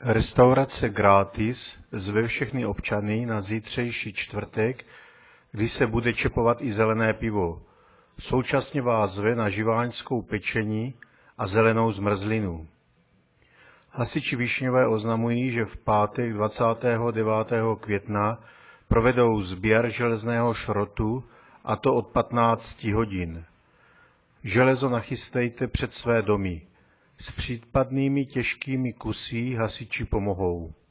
Restaurace Gratis zve všechny občany na zítřejší čtvrtek, kdy se bude čepovat i zelené pivo. Současně vás zve na živáňskou pečení a zelenou zmrzlinu. Hasiči Višňové oznamují, že v pátek 29. května provedou sběr železného šrotu, a to od 15 hodin. Železo nachystejte před své domy. S případnými těžkými kusy hasiči pomohou.